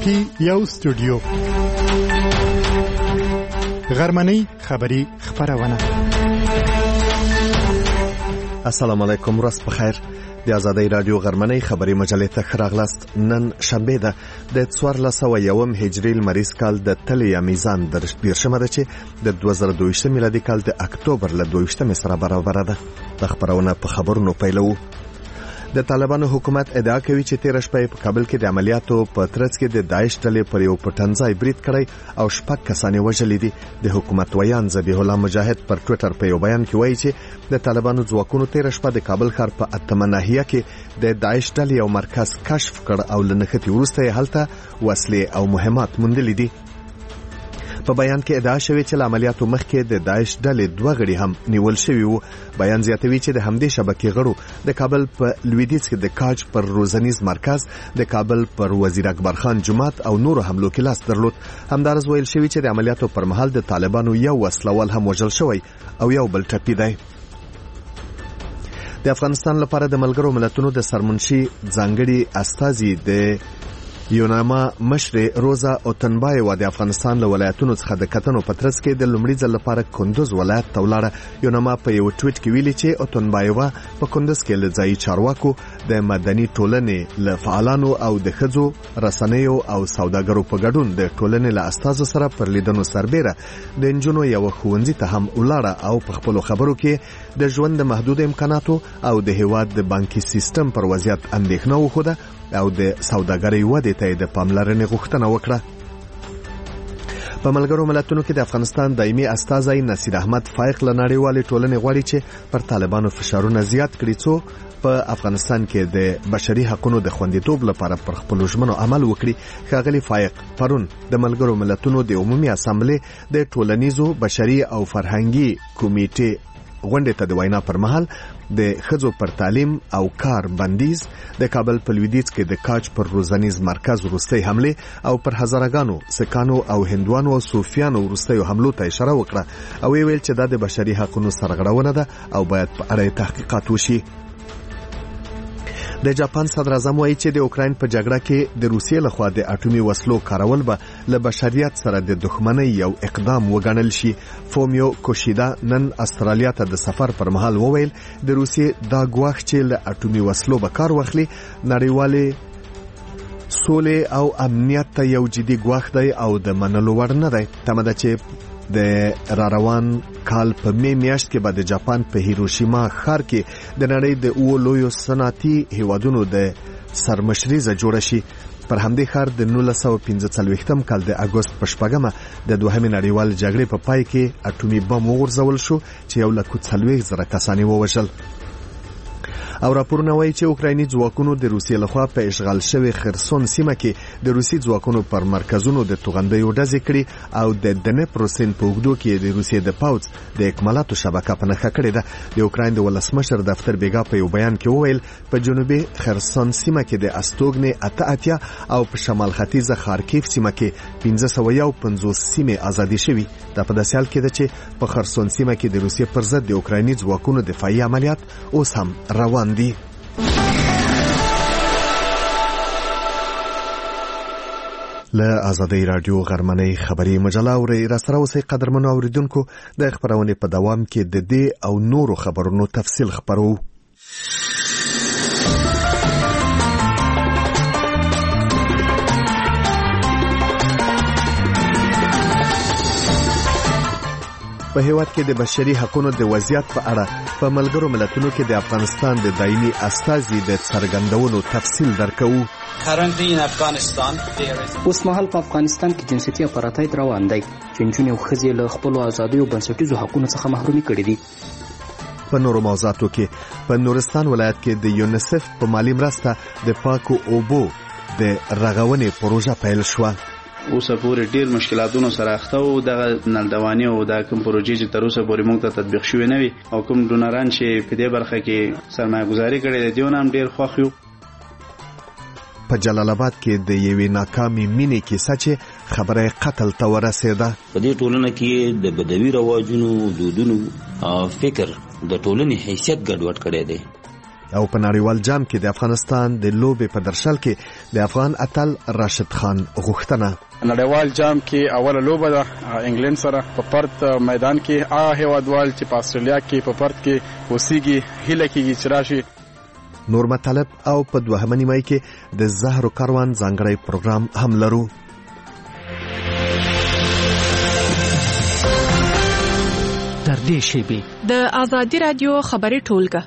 کې یو استودیو غرمنۍ خبری خبرونه. السلام علیکم، ورځ په خیر. د آزادۍ رادیو غرمنۍ خبری مجلې ته راغلاست. نن شنبه ده د 1401 هجری لمریز کال د تلې میزان د 20 ده چې د 2022 میلادي کال د اکتوبر له 22 سره برابر ده. د خبرونه په خبرونو پیلو. د طالبانو حکومت ادعا کوي چې 13 شپې په کابل کې د عملیاتو په ترڅ کې د داعش ډلې پر یو پټنځای برید کړی او 6 کسان وژل دي. د حکومت ویان ذبیح الله مجاهد پر ټوئیټر په یو بیان کې وایي چې د طالبانو ځواکونو 13 شپې د کابل ښار په اتمه ناحیه کې د داعش ډلې یو مرکز کشف کړ او لنښتي وروسته هلته وسلې او مهمات موندلې دي. په بیان کې ادعا شوې چې عملیاتو مخکې د داعش ډلې 2 غړي هم نیول شوي وو. بیان زیاتوي چې د همدې شبکې غړو د کابل په لویدیځ کې د کاج پر روزنیز مرکز، د کابل پر وزیر اکبر خان جماعت او نور حملو کې لاس درلود. همدارس ویل شوی چې د عملیاتو پر مهال د طالبانو یو وسلوال هم وژل شوی او یو بل ټپي دی. د افغانستان لپاره د ملګرو ملتونو د سرمنشي ځانګړي استازي د یوناما مشر روزا اوتنبایوا د افغانستان له ولایتونو څخه د کتنو په ترڅ کې د لومړي ځل لپاره کندوز ولایت ته ولاړه. یوناما په یو ټویټ کې ویلي چې اوتنبایوا په کندوز کې له ځایي چارواکو، د مدني ټولنې له فعالانو او د ښځو رسنیو او سوداګرو په ګډون د ټولنې له استازو سره پر لیدنو سربېره د انجونو یو ښوونځي ته هم ولاړه او په خپل خبرو کې د ژوند د محدود امکاناتو او د هیواد د بانکي سیستم پر وضعیت اندېښنه وښوده او د سوداګرۍ ودې ته د پاملرنې غوښتنه وکړه. په ملګرو ملتونو کې د افغانستان دایمي استازی نصیر احمد فائق له نړیوالې ټولنې غواړي چې پر طالبانو فشارونه زیات کړي څو په افغانستان کې د بشري حقوقو د خوندیتوب لپاره پر خپل ژمنو عمل وکړي. ښاغلي فائق پرون د ملګرو ملتونو د عمومي اسامبلې د ټولنیزو بشري او فرهنګي کمیټې غونډې ته د وینا پر مهال د ښځو پر تعلیم او کار بندیز، د کابل په لویدیځ کې د کاج پر روزنیز مرکز وروستۍ حمله او پر هزارګانو سکانو او هندوانو او صوفیانو وروستۍ حملو ته اشاره وکړه او ویل چې دا د بشري حقوقو سرغړونه ده او باید په اړه تحقیقات وشي. د جاپان صدر اعظم وایي چې د اوکراین په جګړه کې د روسیې لخوا د اټومي وسلو کارول به له بشریت سره د دښمنۍ یو اقدام وګڼل شي. فومیو کوشیدا نن استرالیا ته د سفر پر مهال وویل د روسیې دا ګواښ چې له اټومي وسلو به کار واخلي نړیوالې سولې او امنیت ته یو جدي ګواښ دی او د منلو وړ نه دی. تمه ده چې د راروان کال په می میاشت کې به د جاپان په هیروشیما ښار کې د نړۍ د لویو صنعتي هیوادونو د سرمشريزه جوړه شي. پر همدې ښار د 1945 کال د اگست په 4مه د دوهمې نړیوال جګړې په پای کې اټومي بم وغورځول شو چې 140,000 کسان ووژل. او راپورونه وایي چې اوکرایني ځواکونو د روسیې لخوا په اشغال شوی خرسون سیمه کې د روسي ځواکونو پر مرکزونو د توغندیو ډزې کړي او د دنپرو سیند په اوږدو کې د روسیې د پوځ د اکمالاتو شبکه په نښه کړې ده. د اوکراین د ولسمشر دفتر بیګا په یو بیان کې وویل په جنوبي خرسون سیمه کې د استوګنې 88 او په شمال ختیځه خارکیف سیمه کې 551 سیمې ازادي شوي. دا په داسې حال کې ده چې په خرسون سیمه کې د روسیې پر ضد د اوکرایني ځواکونو دفاعي عملیات اوس هم روان دي. له آزادۍ رادیو غرمنۍ خبری مجله اوري را سره اوسې قدرمنو اوریدونکو د خبرونه په دوام کې د دې او نورو خبرونو تفصیل خبرو. په هیواد کې د بشري حقوقو د وضعیت په اړه په ملګرو ملتونو کې د افغانستان د دایمي استازي د څرګندونو تفصیل درکو. اوس مهال په افغانستان کې جنسیتي اپارټایډ روان دی چې نجونې او ښځې له خپلو ازادۍ او بنسټیزو حقوقو څخه محرومي کړي دي. په نورو موضوعاتو کې په نورستان ولایت کې د یونیسف په مالی مرسته د پاکو اوبو د رغونې پروژه پیل شوه. اوسه پورې ډیر مشکلاتونو سره اخته وو. دغه نلدواني او د کوم پروژې چې تر اوسه پورې موږ ته تطبیق شوی نه وي او کوم ډونران چې په دې برخه کې سرمایه گذاري کړې دي دیونه هم ډیر خوښ یو. په جلال آباد کې د یوې ناکامې مینې کیسه چې خبره قتل ته ورسېده. په دې ټولنه کې د بدوي رواجونو، دودونو او فکر د ټولنې حیثیت ګډوډ کړی دی. او په نړیوال جام کې د افغانستان د لوبې په درشل کې د افغان اتل راشد خان غوښتنه. نړیوال جام کې اوله لوبه ده انګلند سره په پرت میدان کې هیوادوال چې په استرالیا کې په پرت کې اوسېږي هیله کېږي چې راشي. نور مطالب او په دوهمه نیمایي کې د زهرو کاروان ځانګړی پروګرام هم لرو. تر دې شیبې د آزادي رادیو خبري ټولګه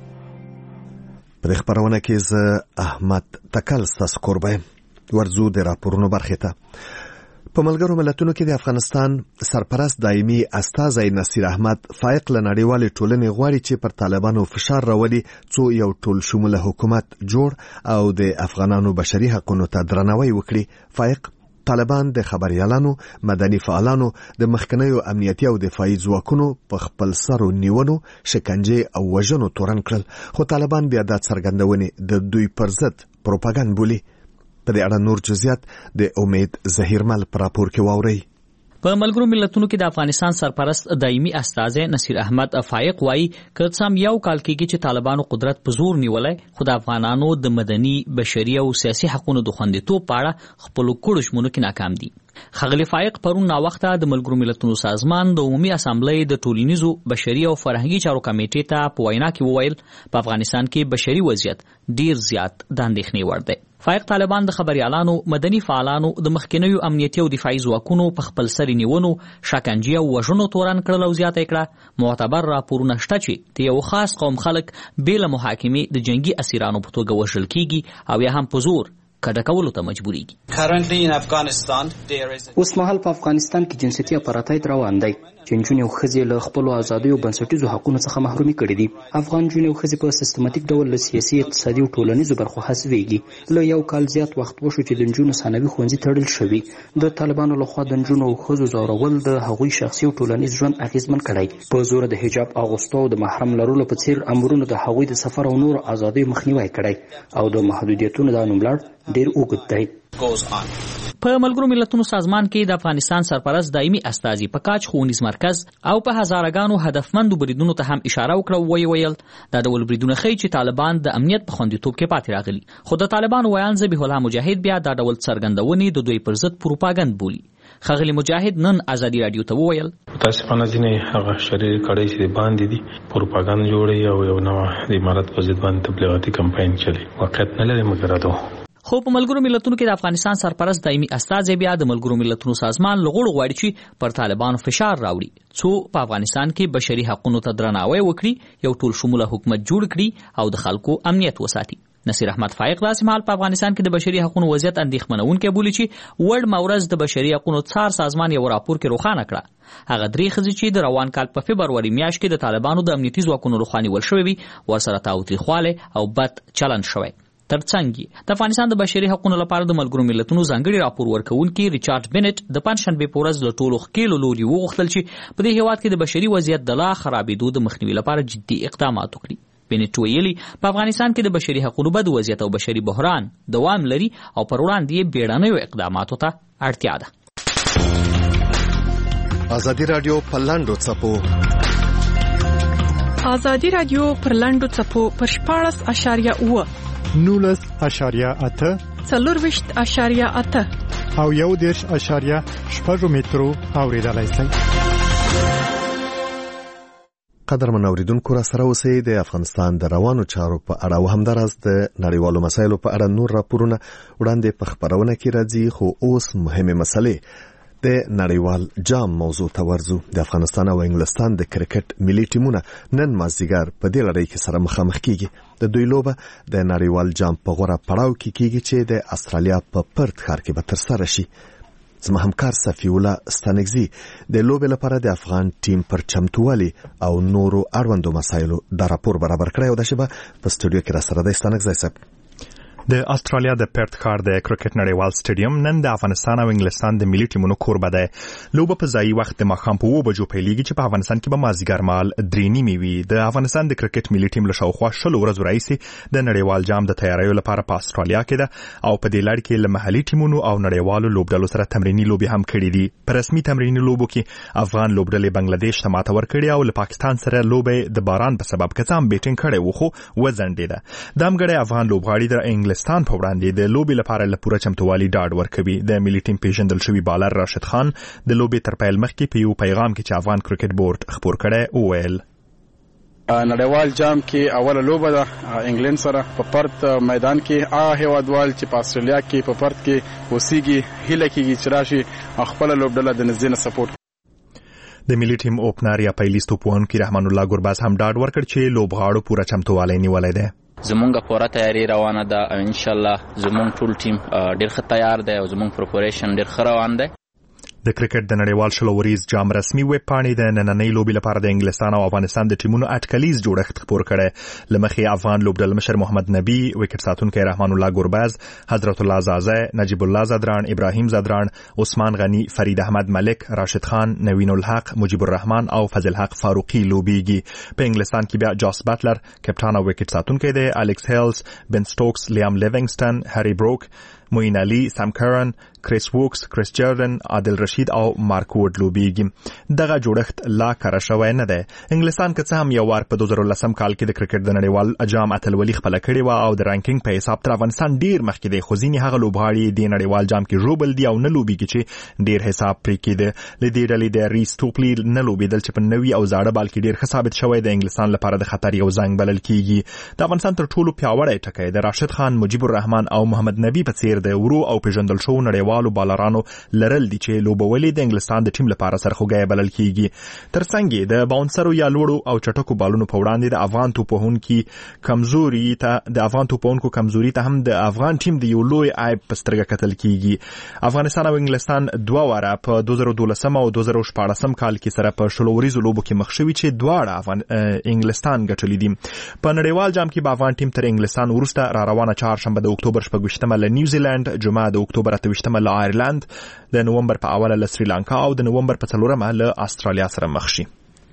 په خبرونه کې زه احمد تکل ستاسو کوربه ورزو د راپورونو برخه ته. په ملګرو ملتونو کې د افغانستان سرپرست دایمي استازی نصیر احمد فائق له نړیوالې ټولنې غواړي چې پر طالبانو فشار راولي څو یو ټول شموله حکومت جوړ او د افغانانو بشري حقوقو ته درناوی وکړي. فائق طالبان د خبريالانو، مدني فعالانو، د مخکنیو امنیتي او دفاعي ځواکونو په خپل سرو نیونو، شکنجه او وژنو تورن کړل، خو طالبان بیا د څرګندونې د دوی پر ضد پروپاګاندا بولي. په دې اړه نور جزئیات د امید ظهیرمل پر راپور کې واوري. په ملګرو ملتونو کې د افغانستان سرپرست دایمي استازی نصیر احمد فائق وایي که څم یو کال کېږي چې طالبانو قدرت په زور نیولای، خو د افغانانو د مدني، بشري او سیاسي حقوقو د خوندیتوب په اړه خپل کړو ژمنو کې ناکام دي. ښاغلي فائق پرون ناوخته د ملګرو ملتونو سازمان د عمومي اسامبلې د ټولنیزو، بشري او فرهنګي چارو کمیټې ته په وینا کې وویل په افغانستان کې بشري وضعیت ډیر زیات د اندېښنې وړ دی. فائق طالبان د خبريالانو، مدني فعالانو، د مخکنیو امنیتي او دفاعي ځواکونو په خپل سري نیونو، شکنجه او وژنو تورن کړل او زیاته کړه. معتبر راپورونه شته چې د یو خاص قوم خلک بېله محاکمې د جنگي اسیرانو په توګه وژل کیږي او یا هم په زور کډه کولو ته مجبوریږي. اوس مهال په افغانستان کې جنسيتي اپارټایډ روان دی چې نجونې او ښځې له خپلو ازادیو بنسټیزو حقوقو څخه محرومي کړي دي. افغان نجونې او ښځې په سیستماتیک ډول له سیاسي، اقتصادي او ټولنیزو برخو حذفېږي. له یو کال زیات وخت وشو چې د نجونو ثانوي ښوونځي تړل شوي. د طالبانو لخوا د نجونو او ښځو ځورول د هغوی شخصي او ټولنیز ژوند اغېزمن کړی. په زور د حجاب اغوستو او د محرم لرلو په څیر امرونو د هغوی د سفر او نور ازادیو مخنیوی کړی او د محدودیتونو دا نوملړ ډیر اوږد دی. په ملګرو ملتونو سازمان کې د افغانستان سرپرست دایمي استازي په کاچ ښوونیز مرکز او په هزارهګانو هدفمندو بریدونو ته هم اشاره وکړه. ویل دا ډول بریدونه ښیي چې طالبان د امنیت په خوندیتوب کې پاتې راغلي، خو د طالبانو ویان ذبیح الله مجاهد بیا دا ډول څرګندونې د دوی پر ضد پروپاګاندا بولي. ښاغلي مجاهد نن آزادي رادیو ته وویل متاسفانه ځینې هغه شریر کړي چې باندې دي پروپاګاندا جوړي او یو نوع د امارات په ضد باندې تبلیغاتي کمپاین چلی واقعیت نه لري مګر دا خو په ملګرو ملتونو کې د افغانستان سرپرست دایمي استازی بیا د ملګرو ملتونو سازمان لغړو غواړي چې پر طالبانو فشار راوړي څو په افغانستان کې بشري حقوقو ته درناوی وکړي، یو ټول شموله حکومت جوړ کړي او د خلکو امنیت وساتي. نصیر احمد فائق داسې مهال په افغانستان کې د بشري حقوقو وضعیت اندېښمنونکی بولي چې وړ مورز د بشري حقوقو څار سازمان یو راپور کې روښانه کړه هغه درې ښځې چې د روان کال په فبروري میاشت کې د طالبانو د امنیتي ځواکونو لخوا نیول شوې وي ورسره تاوتریخواله او بد چلند شوی. ترڅنګ د افغانستان د بشري حقوقو لپاره د ملګرو ملتونو ځانګړي راپور ورکوونکي ریچارډ بنټ د پنځشنبه په ورځ له ټولو ښکېلو لوري وغوښتل چې په دې هېواد کې د بشري وضعیت د لا خرابېدو د مخنیوي لپاره جدي اقدامات وکړي. بنټ ویلي په افغانستان کې د بشري حقوقو بد وضعیت او بشري بحران دوام لري او پر وړاندې بیړنیو اقداماتو ته اړتیا ده. آزادي رادیو په لاندو څپو آزادي رادیو پر لاندو څپو پر 14.9 19.8 4.8 او 1.8 مترو اوریدلای شئ. قدرمن اوریدونکو را سره اوسئ. د افغانستان د روانو چارو په اړه او همدارس د نړیوالو مسایلو په اړه نور راپورونه وړاندې په خبرونه کې راځي، خو اوس مهمه مسلې د نړیوال جام موضوع ته ورځو. د افغانستان او انګلستان د کرکټ ملي ټیمونه نن مازدیګر په دې لړۍ کې سره مخامخ کیږي. د دوی لوبه د نړیوال جام په غوړه پړاو کې کیږي چې د استرالیا په پرت ښار کې به ترسره شي. زما همکار صفی الله ستانګزی د لوبې لپاره د افغان ټیم پر چمتووالي او نورو اړوندو مسایلو د راپور برابر کړی او د شبه په سټوډیو کې را سره د ستانګزی صاحب. د استرالیا د پرت ښار د کرکټ نړیوال سټیډیم نن د افغانستان او انګلستان د ملي ټیمونو کوربه دی. لوبه په ځایي وخت د ماښام په 2 بجو پیلېږي چې په افغانستان کې به مازدیګر مهال 3:30 وي. د افغانستان د کرکټ ملي ټیم له شاوخوا 20 ورځو راهیسې د نړیوال جام د تیاریو لپاره په استرالیا کې ده او په دې لړ کې له محلي ټیمونو او نړیوالو لوبډلو سره تمریني لوبې هم کړې دي. په رسمي تمریني لوبو کې افغان لوبډلې بنگلاديش ته ماته ورکړې او له پاکستان سره لوبې د باران په سبب کڅام بیټینګ کړې و خو وځنډېده. د امګړې افغان لوبغاړي د انګلستان په وړاندې د لوبې لپاره له پوره چمتووالي ډاډ ورکوي. د ملي ټیم پیژندل شوی بالر راشد خان د لوبې تر پیل مخکې په یو پیغام کې چې افغان کرکټ بورډ خبر کړی وویل نړیوال جام کې اوله لوبه ده انګلند سره په پرت میدان کې هغه هیوادوال چې په استرالیا کې په پرت کې اوسېږي هیله کېږي چې راشي خپل لوبډله د نزدې نه سپورټ. د ملي ټیم اوپنر یا پیلیس توپوونکی رحمان الله ګورباز هم ډاډ ورکړ چې لوبغاړو پوره چمتووالی نیولی دی. زمونږه پوره تیاری روانه ده او ان شاء الله زمونږ ټول ټیم ډیر ښه تیار دی او زمونږ پریپریشن ډیر ښه روان دی. د کرکټ د نړیوال شلوریز جام رسمي ویب پاڼې د نننۍ لوبې لپاره د انګلستان او افغانستان د ټیمونو اټکلیز جوړښت خبر کړی. لمخې افغان لوبډل مشر محمد نبی، وکټ ساتونکی رحمان الله ګورباز، حضرت الله زازه، نجیب الله زدران، ابراهیم زدران، عثمان غنی، فرید احمد ملک، راشد خان، نوین الحق، مجیب الرحمن او فضل حق فاروقی لوبېږي. په انګلستان کې بیا جاس بټلر کپټان او وکټ ساتونکی دی، الکس هیلز، بن سټوکس، لیام لیوینګسټن، هری بروک، موین علي، سام کرن، کریس ووکس، کریس جردن، عادل رشید او مارک ووډ لوبېږي. دغه جوړښت لا کار شوی نه دی. انګلستان که څه هم یو وار په 2010 کال کې د کرکټ د نړیوال جام اتلولي خپله کړې وه او د رانکینګ په حساب تر افغانستان ډیر مخکې دی، خو ځینې هغه لوبغاړي د نړیوال جام کې ژوبل دي او نه لوبېږي چې ډیر حساب پرې کېده. له دې ډلې د ریس توپلي نه لوبېدل چې په نوي او زاړه بال کې ډیر ښه ثابت شوی د انګلستان لپاره د خطر یو زنګ بلل کېږي. د افغانستان تر ټولو پیاوړی ټکی د راشد خان، مجیب الرحمن او محمد نبی په څیر د ورو او پیژندل شوو نړیوالو بالرانو لرل دي چې لوبولې د انګلستان د ټیم لپاره سرخوږی بلل کېږي. ترڅنګ د باونسرو یا لوړو او چټکو بالونو په وړاندې د افغان توپونکو کمزوري ته هم د افغان ټیم د یو لوی عیب په سترګه کتل کېږي. افغانستان او انګلستان دوه واره په 2012 او 2014 کال کې سره په شلوریزو لوبو کې مخ شوي چې دواړه انګلستان ګټلي دي. په نړیوال جام کې به افغان ټیم تر انګلستان وروسته را روانه چهارشنبه د اکتوبر 6 له نیوزیلند، جمعه د اکتوبر 28 له آیرلند، د نومبر په اوله له سریلانکا او د نومبر په 4 له استرالیا سره مخ شي.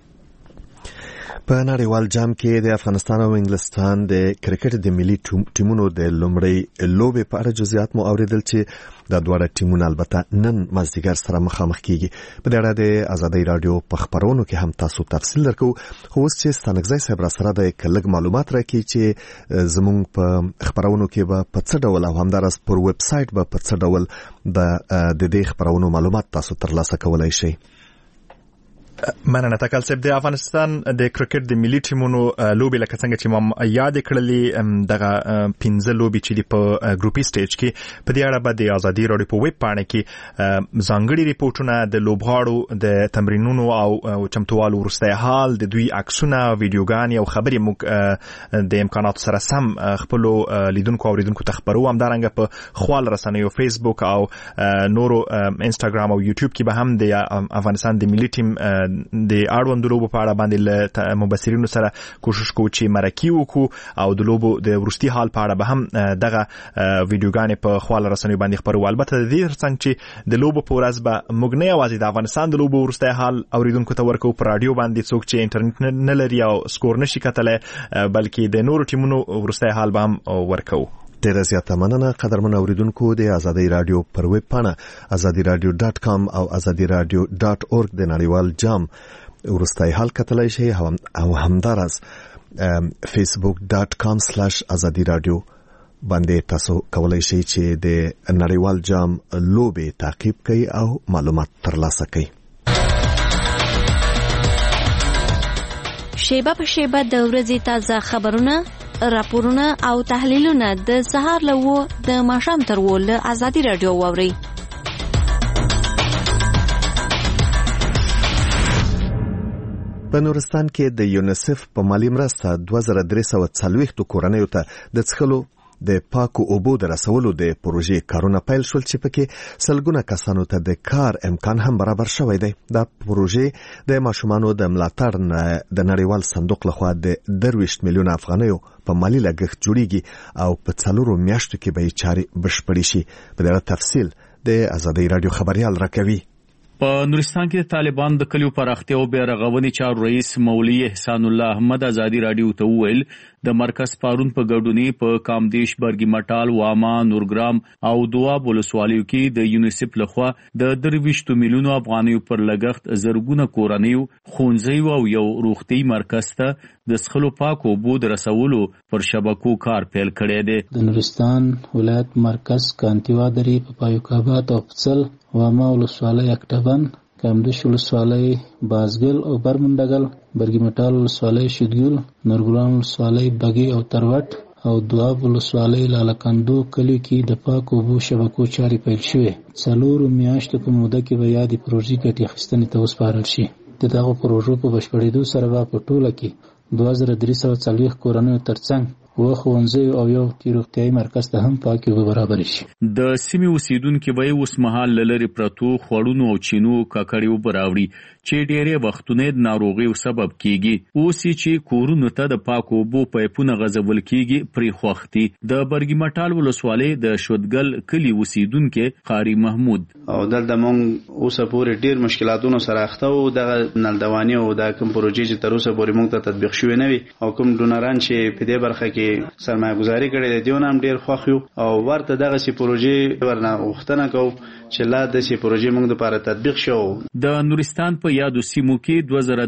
په نړیوال جام کې د افغانستان او انګلستان د کرکټ د ملي ټیمونو د لومړۍ لوبې په اړه جزئیات مو اوریدل چې د دواړه ټیمونو البته نن مازدیګر سره مخامخ کیږي. په دې اړه د آزادۍ رادیو په خبرونو کې هم تاسو تفصیل درکو. خو اوس چې ستانکزی صاحب را سره د کلګ معلومات راکړي چې زموږ په خبرونو کې به په څه ډول او همدارس پر ویب سایټ به په څه ډول د دې خبرونو معلومات تاسو ترلاسه کولای شئ. مننه تکل صاحب. د افغانستان د کرکټ د ملي ټیمونو لوبې لکه څنګه چې ما یاد کړلې دغه 15 لوبې چې په ګروپي سټیج کې په دې اړه به د آزادۍ رادیو په ویب پاڼه کې ځانګړي ریپورتونه د لوبغاړو د تمرینونو او چمتووالي وروستی حال، د دوی عکسونه، ویډیوګانې او خبرې موږ د امکاناتو سره سم خپل لیدونکو او اوریدونکو ته خبرو. همدارنګه په خپل رسنیو فیسبوک او نورو انستګرام او یوټیوب کې به هم د افغانستان د ملي ټیم د اړوند لوبو په اړه باندې له مبصرینو سره کوشش کوو چې مرکه وکړو او د لوبو د وروستي حال په اړه به هم دغه ویډیوګانې په خپل رسنیو باندې خبرو. البته د دې ترڅنګ چې د لوبو په ورځ به موږ نه یوازې د افغانستان د لوبو وروستي حال اوریدونکو ته ورکو په رادیو باندې، څوک چې انټرنیټ نه لري او سکور نشي کتلی، بلکې د نورو ټیمونو وروستي حال به هم ورکو. ډیره زیاته مننه قدرمن اوریدونکو. د آزادۍ رادیو پر ویب پاڼه azadiradio.com او azadiradio.org د نړیوال جام وروستی حال کتلای شئ او همدارس facebook.com/azadiradio باندې تاسو کولای شئ چې د نړیوال جام لوبې تعقیب کړئ او معلومات ترلاسه کړئ. شیبه په شیبه د ورځې تازه خبرونه، راپورونه او تحلیلونه د سهار له 9 د ماښام تر 10 له آزادۍ رادیو واورئ. په نورستان کې د یونیسف په مالی مرسته 2340 کورنیو ته د څښلو د پاکو اوبو د رسولو د پروژې کارونه پیل شول چې پکې سلګونه کسانو ته د کار امکان هم برابر شوی دی. دا پروژې د ماشومانو د ملاتړ د نړیوال صندوق لخوا د 23 میلیون افغانیو په مالی لګښت جوړیږي او په 4 میاشتو کې به چارې بشپړې شي. په دغه تفصیل د ازادي رادیو خبريال راکوي. په نورستان کې د طالبان د کلیو پراختیا او بیا رغونې چارو رئیس مولوي احسان الله احمد ازادي رادیو ته وویل د مرکز پارون په ګډونی په کامدیش برګی مټال واما نورګرام او دواب ولسوالیو کې د یونیسف لخوا د 23 میلیونو افغانیو پر لګښت زرګونه کورنیو خونځي او یو روغتي مرکز ته د سخلو پاکو اوبو د رسولو پر شبکو کار پیل کړی دی. د نورستان ولایت مرکز کانتیوا درې په پایوکابات او پڅل واما ولسوالۍ اکټبن کامدیش ولسوالۍ بازګل او برمنډګل برګی مټال ولسوالۍ شدګل نورګرام ولسوالۍ بګي او تروټ او دواب ولسوالۍ لالکندو کلی کې د پاکو اوبو شبکو چارې پیل شوې. 4 میاشتو په موده کې به یادې پروژې ګټې اخیستنې ته وسپارل شي. دغه پروژو په بشپړېدو سره به په ټوله کې 2340 کورنیو ترڅنګ و ښوونځي او یو روغتیايي مرکز ته هم پاکي اوبه برابر شي. د سیمې اوسیدونکو به اوس مهال لری پرتو خوړونو او چینو کاکړیو براوړي چې ډېرې وختونه د ناروغیو سبب کیږي. اوس چې کورونو ته د پاکو اوبو پایپونه غځول کیږي پرې خوختي. د برګی مټال ولسوالۍ د شودګل کلی اوسیدونکو قاری محمود او دلته مونږ اوس پورې ډېر مشکلاتونو سره اخته وو. د نلدوانی او د کوم پروژې چې تر اوسه پورې مونږ ته تطبیق شوې نه وي او کوم ډونران چې په دې برخه کې سرمایه گذاري کړې ده دیونه هم ډیر خوښ یو او ورته دغه سي پروژې ورنه وختنه کو چې لا د سي پروژې موږ لپاره تطبیق شو. د نورستان په یادو سیمو کې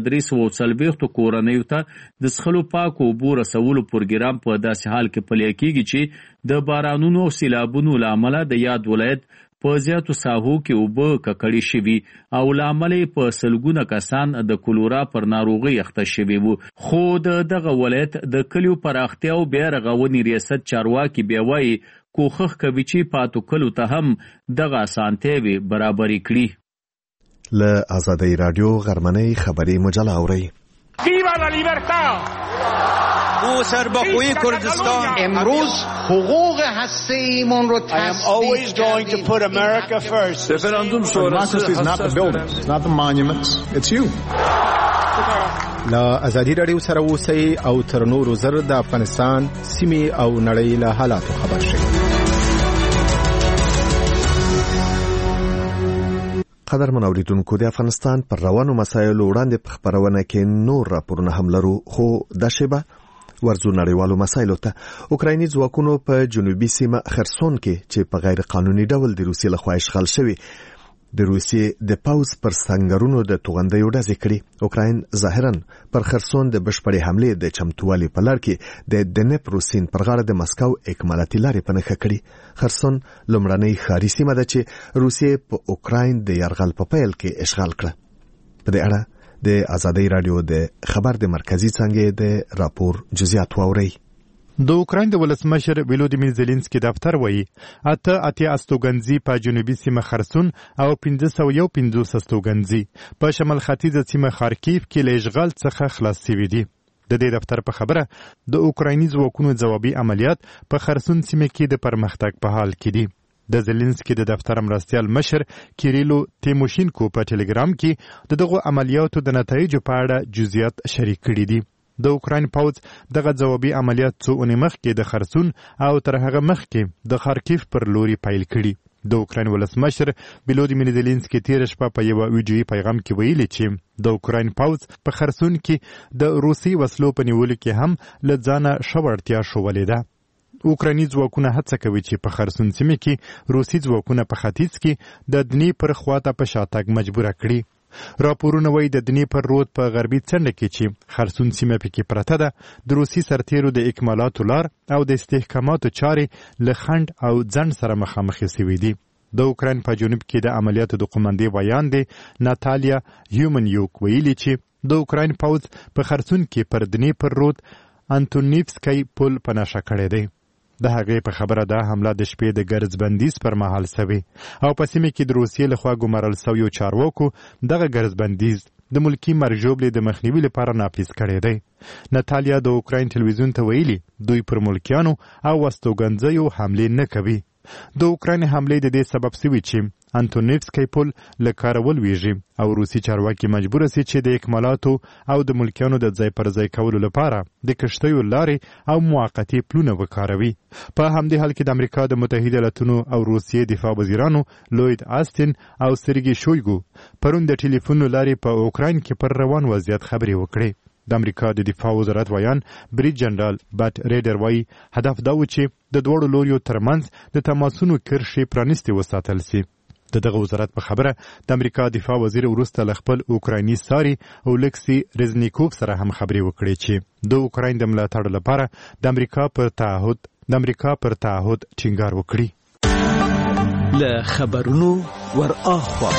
2340 کورنیو ته د سخلو پاکو اوبو رسولو پروګرام په داسې حال کې پلی کېږي چې د بارانونو او سیلابونو لامل د یاد ولایت په زیاتو ساحو کې اوبه ککړې شوي او لامل په سلګونه کسان د کولورا پر ناروغي اخته شوي وو. خو دغه ولایت د کلیو پراختیا او بیا رغونې ریاست چارواکي بیا وایي کوښښ کوي چې پاتو کلو ته هم دغه اسانتیاوې برابرې کړي. له ازادي رادیو غرمنۍ خبري مجله اوري. ویوا لا لیبرتا او سربخوی کردستان امروز حقوق هسته‌ایمون رو I am always going to put America first. Referendum sonrası is not the buildings, it's not the monuments, it's you. لا ازادي رادیو سره اوسئ او تر نورو زر د افغانستان سیمې او نړۍ له حالاتو خبر شئ. قدرمن اوریدونکو د افغانستان پر روانو مسایلو وړاندې په خبرونه کې نور راپورونه هم لرو خو د شیبه ورزو نړیوالو مسایلو ته. اوکرایني ځواکونو په جنوبي سیمه خرسون کې چې په غیر قانوني ډول د روسیې لخوا اشغال شوی د روسیې د پاوز پر سنگرونو د توغندیو ډزې کړي. اوکراین ظاهرا پر خرسون د بشپړې حملې د چمتووالي په لړ کې د دنیپرو سیند پر غاړه د مسکو اکمالاتي لارې په نښه کړي. خرسون لومړنۍ ښاري سیمه ده چې روسیې په اوکراین د یرغل په پیل کې اشغال کړه. په دې اړه د ازادي رادیو د خبر د مرکزی څنګه د راپور جزئیات واوري. د اوکراین د ولسمشر ولودیمیر زيلنسکي دفتر وایي اته استوګنځي په جنوبي سیمه خرسون او 550 استوګنځي په شمال ختیځه سیمه خارکیف کې له اشغال څخه خلاص شوي دي. د دې دفتر په خبره د اوکرایني ځواکونو ځوابي عملیات په خرسون سیمه کې د پرمختګ په حال کې دي. د زيلنسکي د دفتر مرستيال مشر کیریلو تیموشینکو په ټلګرام کې دغه عملیاتو د نتایجو په اړه جزئیات شریک کړي دي. د اوکراین پوځ دغه ځوابي عملیات څو اونۍ مخکې د خرسون او تر هغه مخکې د خارکیف پر لوري پیل کړي. د اوکراین ولسمشر ولودیمیر زيلنسکي تیر شپه په یو ویډیویي پیغام کې ویلي چې د اوکراین پوځ په خرسون کې د روسي وسلو په نیولو کې هم له ځانه شوړتیا شولې ده. اوکرایني ځواکونه هڅه کوي چې په خرسون سیمه کې روسي ځواکونه په ختیځ کې د دنیپر خواته په شاتګ مجبور کړي. راپورونه وایي د دنیپر رود په غربي څنډه کې چې خرسون سیمه پکې پرته ده د روسي سرتیرو د اکمالاتو لار او د استحکاماتو چارې له خنډ او ځنډ سره مخامخ شوي دي. د اوکراین په جنوب کې د عملیاتو د قومندې ویان دی ناتالیا هیومنیوک ویلي چې د اوکراین پوځ په خرسون کې پر دنیپر رود انتونیفسکی پل په نښه کړی دی. د هغې په خبره دا حمله د شپې د ګرځبندیز پر مهال سوي او په سیمه کې د روسیې لخوا ګمارل شویو چارواکو دغه ګرځبندیز د ملکی مرجوبلې د مخنیوي لپاره نافذ کړی دی. ناتالیا د اوکراین ټلویزیون ته ویلي دوی پر ملکیانو او استوګنځیو حملې نه کوي. د اوکراین حملې د دې سبب سوي چې انټونیفسکی پل له کاره ولویږي او روسي چارواکي مجبور سي چې د اکمالاتو او د ملکیانو د ځای پر ځای کولو لپاره د کشتیو لارې او موقتي پلونه وکاروي. په همدې حال کې د امریکا د متحده ایالاتونو او روسیې دفاع وزیرانو لوید آستین او سرګي شویګو پرون د ټلیفون لارې په اوکراین کې پر روان وضعیت خبرې وکړې. د امریکا د دفاع وزارت ویان بریج جنرال بټ ریډر وایي هدف دا و چې د دواړو لوریو ترمنځ د تماسونو کرښې پرانیستې وساتل سي. د دغه وزارت په خبره د امریکا دفاع وزیر وروسته له خپل اوکرایني ساري اولکسي رزنیکوف سره هم خبرې وکړې چې د اوکراین د ملاتړ لپاره د امریکا پر تعهد ټینګار وکړي. له خبرونو ور اخوا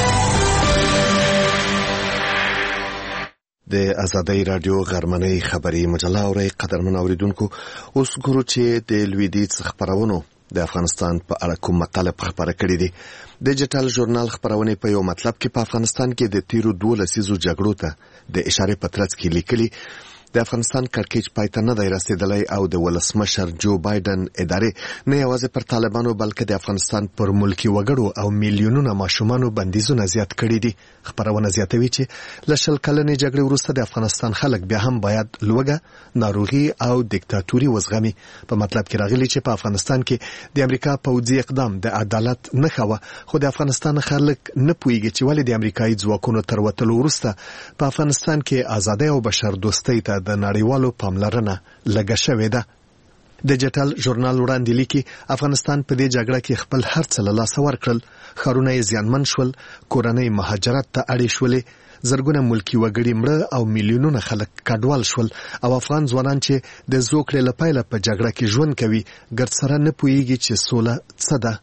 د آزادۍ رادیو غرمنۍ خبري مجله اوري. قدرمن اوریدونکو، اوس ګورو چې د لویدیځ خبرونو د افغانستان په اړه کوم مقاله خبره کړې دي. ډیجیټل ژورنال خبرونه په یو مطلب کې په افغانستان کې د تیرو 12 لسیزو جګړو ته د اشاره په ترڅ کې لیکلي د افغانستان کړکېچ پای ته نه دی رسیدلی او د ولسمشر جو بایدن ادارې نه یوازې پر طالبانو بلکې د افغانستان پر ملکی وګړو او میلیونونو ماشومانو بندیزونه زیات کړي دي. خبرونه زیاتوي چې له 20 کلنې جګړې وروسته د افغانستان خلک بیا هم باید لوږه، ناروغي او دیکتاتوري وزغمي. په مطلب کې راغلي چې په افغانستان کې د امریکا پوځي اقدام د عدالت نه خو خو د افغانستان خلک نه پوهیږي چې ولې د امریکایي ځواکونو تر وتلو وروسته په افغانستان کې ازادي او بشر دوستۍ ته د نړیوالو پاملرنه لګه شوې ده. ډیجیټل ژورنال وړاندې لیکي افغانستان په دې جګړه کې خپل هر څه له لاسه ورکړل، ښارونه یې زیانمن شول، کورنۍ مهاجرت ته اړې شولې، زرګونه ملکی وګړي مړه او میلیونونه خلک کډوال شول او افغان ځوانان چې د زوکړې لپاره په جګړه کې ژوند کوي ګرد سره نه پوهیږي چې سوله څه ده.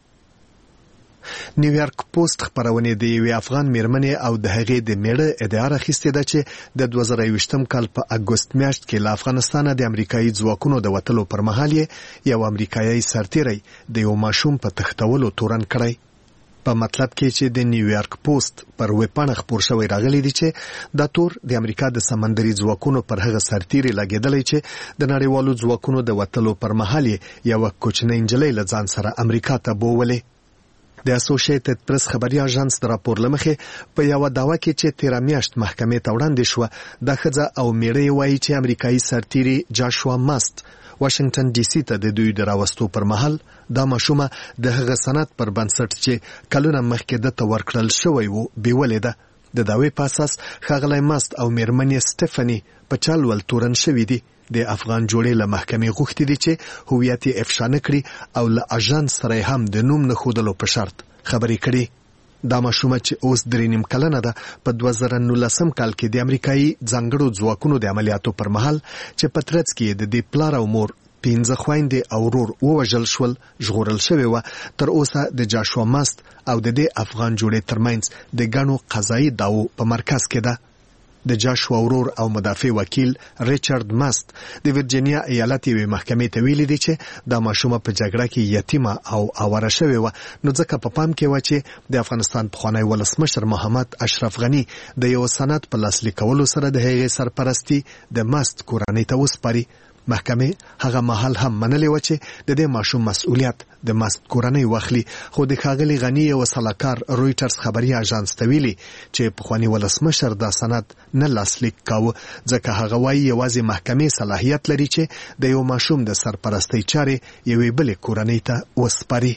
نیویارک پوسټ خبرونه د یوې افغان میرمنې او د هغې د میړه ادعا راخیستې ده چې د 2020 کال په اګوست میاشت کې له افغانستانه د امریکایي ځواکونو د وتلو پر مهال یو امریکایي سرتیری د یو ماشوم په تښتولو تورن کړی. په مطلب کې چې د نیویارک پوسټ پر ویبپاڼه خپور شوی راغلی دی چې دا تور د امریکا د سمندري ځواکونو پر هغه سرتیری لګیدلی چې د نړیوالو ځواکونو د وتلو پر مهال یو کوچنی نجلۍ له ځان سره امریکا ته بوولې. د اسوسییټډ پریس خبري اژانس د راپور لمخې په یو دعوا کې چې 13 میاشت محکمې ته وړاندې شو د ښځه او میړه وایي چې امریکایي سرتیری جاشوا ماست واشنگټن ډي سي ته د دوی د راوستو پر مهال دا ماشومه د هغه سند پر بنسټ چې کلونه مخکې د تور کړل شوی وو بیولې ده. د داوی په اساس ښاغلی ماست او میرمنې سټيفني په چالول تورن شوی دي. د افغان جوړې له محکمې غوښتي دي چې هویت یې افشا نه کړي او له اژانس سره هم د نوم نه ښودلو په شرط خبرې کړي. دا ماشومه چې اوس 3.5 کلنه ده په 2019 کال کې د امریکایي ځانګړو ځواکونو د عملیاتو پر مهال چې په ترڅ کې د دې پلار او مور 15 خويندې او ورور ووژل شول ژغورل شوی و. تر اوسه د جاشوا ماست او د دې افغان جوړې ترمنځ د ګڼو قضایي دعوو په مرکز کې ده. د جاشوا ورور او مدافع وکیل ریچارډ ماست د ورجینیا ایالت یوې محکمې ته ویلي دي چې دا ماشومه په جګړه کې یتیمه او اواره شوې و، نو ځکه په پام کې و چې د افغانستان پخوانی ولسمشر محمد اشرف غنی د یو سند په لاسلیک کولو سره د هغې سرپرستی د ماست کورنۍ ته وسپاري. محکمې هغه مهال هم منلې و چې د دې ماشوم مسؤلیت د ماست کورنۍ واخلي، خو د ښاغلي غنی او سلاکار رويټرز خبري اژانس ته ویلي چې پخوانی ولسمشر دا سند نه لاسلیک کاوه ځکه هغه وايي یوازې محکمې صلاحیت لري چې د یو ماشوم د سرپرستی چارې یوې بلې کورنۍ ته وسپاري.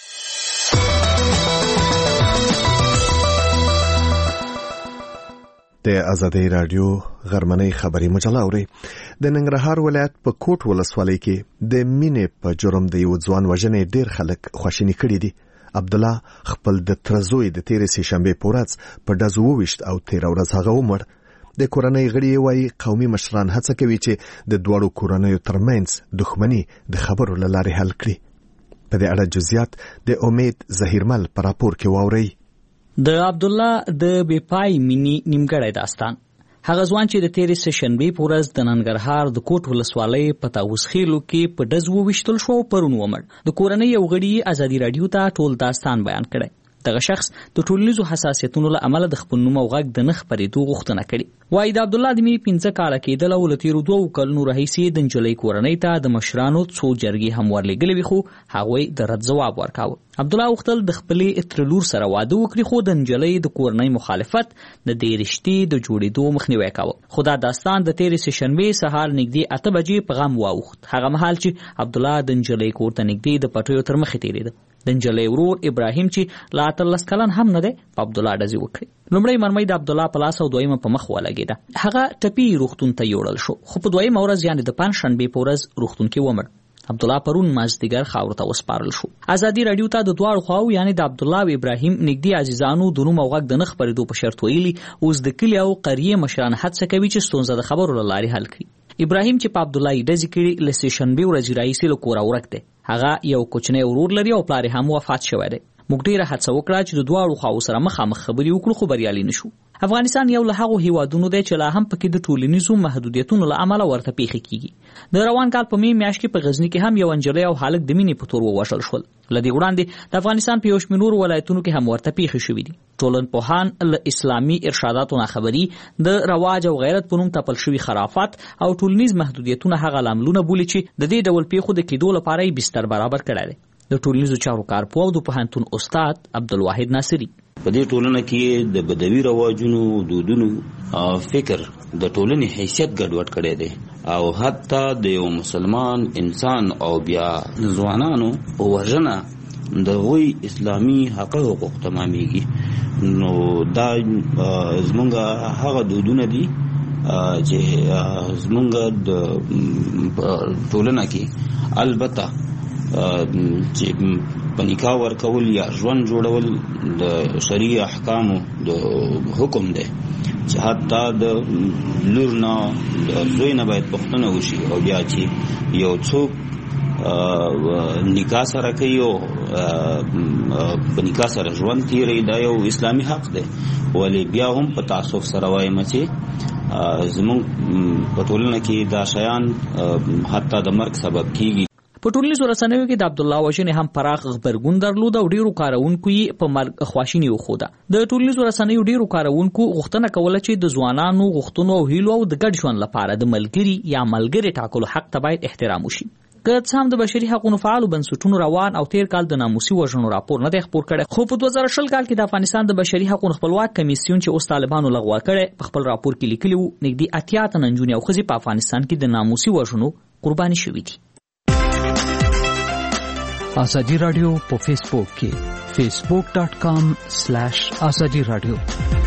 د آزادۍ رادیو غرمنۍ خبري مجله اوري. د ننګرهار ولایت په کوټ ولسوالۍ کې د مینې په جرم د یو ځوان وژنې ډیر خلک خواشیني کړي دي. عبد الله خپل د ترزوی د 13 شنبه په ورځ په ډزو وويشت او 13 ورځ هغه عمر. د کورنۍ غړي وایي قومي مشران هڅه کوي چې د دوړو کورنۍ ترمنځ دښمنی د خبرو لاره حل کړي. په دې اړه جزئیات د امید زهیرمل په راپور کې واوري. د عبد الله د بیپای مینی نیمګړی داستان. هغه ځوان چې د 13 شنبه په ورځ د ننګرهار د کوټ ولسوالۍ په تاوس خېلو کې په ډز وویشتل شو پرون ومر. د کورنۍ یو غړي آزادي رادیو ته ټول داستان بیان کړی. دغه شخص د ټولنیزو حساسیتونو له امله د خپل نوم او غږ د نه خپرېدو غوښتنه کړې. وایي د عبدالله د مینې 15 کاله کېدل او له تېرو 2 کلونو راهیسې د نجلۍ کورنۍ ته د مشرانو څو جرګې هم ورلېږلې وي، خو هغوی د رد ځواب ورکاوه. عبدالله غوښتل د خپلې تر لور سره واده وکړي، خو د نجلۍ د کورنۍ مخالفت د دې رشتې د جوړېدو مخنیوی کاوه. خو دا داستان د تېرې سهشنبې سهار نږدې 8 بجې په غم واوښت، هغه مهال چې عبدالله د نجلۍ کور ته نږدې د پټیو تر مخې تېرېده. د نجلۍ ورور ابراهیم چې لا 18 کلن هم نه دی، په عبدالله ډزې وکړې. لومړی مرمۍ د عبدالله په لاس او دویمه په مخ ولګېده. هغه ټپي روغتون ته یوړل شو، خو په دویمه ورځ یعنې د پنجشنبې په ورځ روغتون کې ومړ. عبدالله پرون مازدیګر خاورو ته وسپارل شو. ازادي راډیو ته د دواړو خواو یعنې د عبدالله او ابراهیم نږدې عزیزانو د نوم او غږ د نه خپرېدو په شرط ویلي اوس د کلي او قریې مشران هڅه کوي چې ستونزه د خبرو له لارې حل کړي. ابراهیم چې په عبدالله یې ډزې کړي له سهشنبې ورځې راهیسې له کوره ورک دی. هغه یو کوچنی ورور لري او پلار یې هم وفات شوی دی. موږ ډېره هڅه وکړه چې د دواړو خواو سره مخامخ خبرې وکړو، خو بریالي نشو. افغانستان یو له هغو هیوادونو دی چې لا هم پکې د ټولنیزو محدودیتونو له امله ورته پیښې کیږي. د روان کال په مې میاشت کې په غزني کې هم یو نجلۍ او هلک د مینې په تور ووژل شول. له دې وړاندې د افغانستان په یو شمېر نورو ولایتونو کې هم ورته پیښې شوې دي. ټولنپوهان له اسلامي ارشاداتو ناخبري، د رواج او غیرت په نوم تپل شوي خرافات او ټولنیز محدودیتونه هغه لاملونه بولي چې د دې ډول پیښو د کېدو لپاره یې بستر برابر کړی دی. د ټولنیزو چارو کارپوه او د پوهنتون استاد عبدالواحد ناصري: په دې ټولنه کې د بدوي رواجونو، دودونو فکر د ټولنې حیثیت ګډوډ کړی دی، او حتی د یو مسلمان انسان او بیا ځوانانو په وژنه د هغوی اسلامي حقوق تمامیږي. نو دا زمونږ هغه دودونه دي چې زمونږ د ټولنه کې البته چې په نکاح ورکول یا ژوند جوړول د شرعي احکامو د حکم دی، چې حتی د لور نه د زوی نه باید پوښتنه وشي، او بیا چې یو څوک نکاح سره کوي او په نکاح سره ژوند تیروي، دا یو اسلامي حق دی. ولی بیا هم په تعصب سره وایم چې زمونږ په ټولنه کې دا شیان حتی د مرګ سبب کیږي. په ټولنیزو رسنیو کې د عبدالله وژنې هم پراخ غبرګون درلود او ډیرو کارونکو یې په مرګ خواشیني وښوده. د ټولنیزو رسنیو ډیرو کارونکو غوښتنه کوله چې د ځوانانو غوښتنو او هیلو او د ګډ ژوند لپاره د ملګري یا ملګري ټاکلو حق ته باید احترام وشي. که څه هم د بشري حقوقو فعالو بنسټونو روان او تیر کال د ناموسي وژنو راپور نه دی خپور کړی، خو په 2020 کال کې د افغانستان د بشري حقوقو خپلواک کمیسیون چې اوس طالبانو لغوه کړی په خپل راپور کې لیکلي وو نږدې 80 تنه نجونې او ښځې په افغانستان کې د ناموسي وژنو قرباني شوي دي. آزادی رادیو په فیسبوک کې facebook.com/azadi radio.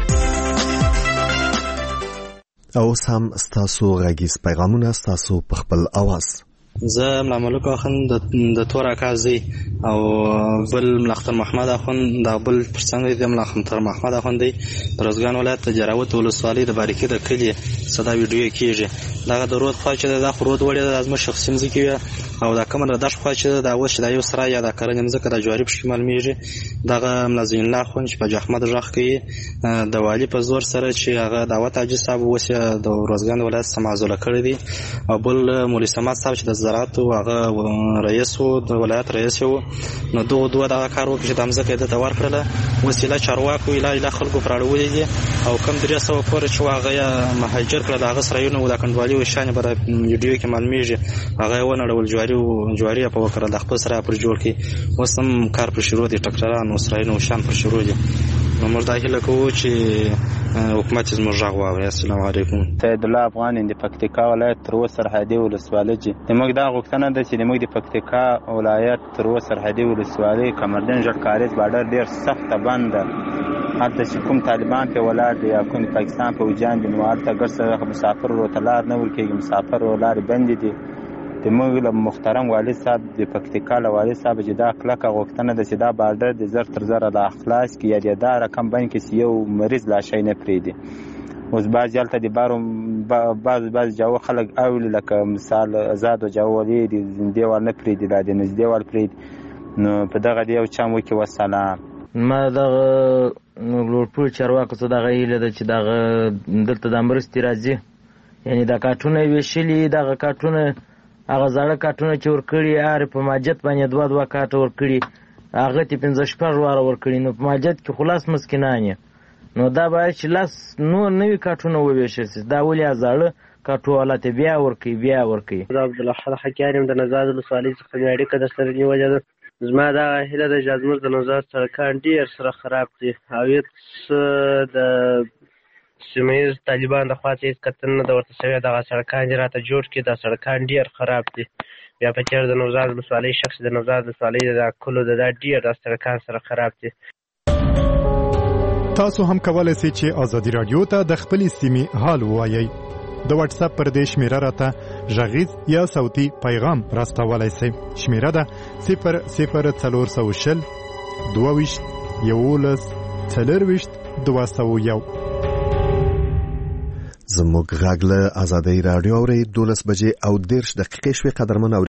او سم ستاسو غږیز پیغامونه ستاسو په خپل اواز. زه ملا ملک اخوند د تور اکازي او بل ملختر محمد اخوند د بل پرڅنګ د ملختر محمد اخوند دی روزګان ولایت د جراوت ولسوالۍ د باریکي د کلی صدا ویډیو کیږي. دا د رود خوا چې د خرود وړي د ازمه شخصي مزکی او دا کومه د داش خوا چې د اوس د یو سره یا د کرنې مزکه د جواری په شمال میږي. دغه ملازم الله خو چې په احمد راخ کې د والی په زور سره چې هغه دعوت اجي صاحب وسه د روزګان ولایت سمازوله کړی دی، او بل مولوی سمات صاحب چې د زراعت او هغه رئیس او د ولایت رئیس وو. نو دوه دا کار وکړي چې د مزکه د تور کړله وسیله چارواکو اله خلکو پراړولې دي، او کم 300 کور چې هغه مهاجر کړل هغه سره یو د کنډوالي او شان پر ویډیو کې معلومیږي هغه ونړول جواری په وکړه د خپل سره پر جوړ کې وسم کار پر شروع دي ټکران او سره نو شان پر شروع دي. نو موږ دا هیله کوو چې حکومت زموږ غږ واوري. السلام علیکم. سید الله افغان د پکتیکا ولایت تر سرحدي ولسوالۍ چې موږ دا غوښتنه ده چې موږ د پکتیکا ولایت تر سرحدي ولسوالۍ کمردن ژړکاریز بارډر ډیر سخت بند ده. حتی چې کوم طالبان په ولایت یا کوم پاکستان په وجان د نوارته ګرځي مسافر ورتلار نه ورکیږي، مسافر ولار بند دي. د موږ محترم والد صاحب د پکتیکا والد صاحب چې دا کلکه غوښتنه ده چې دا بارډر د زر تر زر د اخلاص کې یا د دا رقم باندې کې یو مریض لا شي نه پریدي. اوس بعض یالته د بارو بعض جاو خلک اول لکه مثال آزاد او جاولي د زندهوال نه پریدي، د نزدېوال پرید. نو په دغه دی او چم وکي وسلام. ما دغه لوړپوړ چارواکو څخه دغه هیله ده چې دغه دلته د مرستې راځي، یعنی دا کارټونه ویشلي، دغه کارټونه هغه زاړه کارټونه چې ورکړي په ماجت باندې دوه کارټ ورکړي، هغه ته 15 واره ورکړي نو په ماجد کې خلاص مسکینان نو دا باید چې لاس نور نوي کاټونه وویشل شي دا ولې زاړه کاټو حالت بیا ورکي دا عبدالحد حکیاریم د نزاد ولسوالۍ څخه مې اړیکه درسره نیولې ده زما دا هیله ده چې زموږ د نوزاد سړکان ډېر سره خراب دي او هېڅ د سیمه ییز طالبان د خوا څخه هېڅ کتنه نه ده ورته شوې دغه سړکان دې راته جوړ کړي دا سړکان ډېر خراب دي بیا په چېر د نوزاد ولسوالۍ شخص د نوزاد ولسوالۍ د کلو د دا ډېر دا سړکان سره خراب دي تاسو هم کولای شئ چې آزادي رادیو ته د خپلې سیمې حال ووایئ د واتس اپ پر دې شمیره راته غږیز یا صوتي پیغام راستولای شئ شمیره ده 00420 22 11 4 زموږ غږ له آزادۍ رادیو اوري 12 بجې او 10 دقیقې شوي قدرمن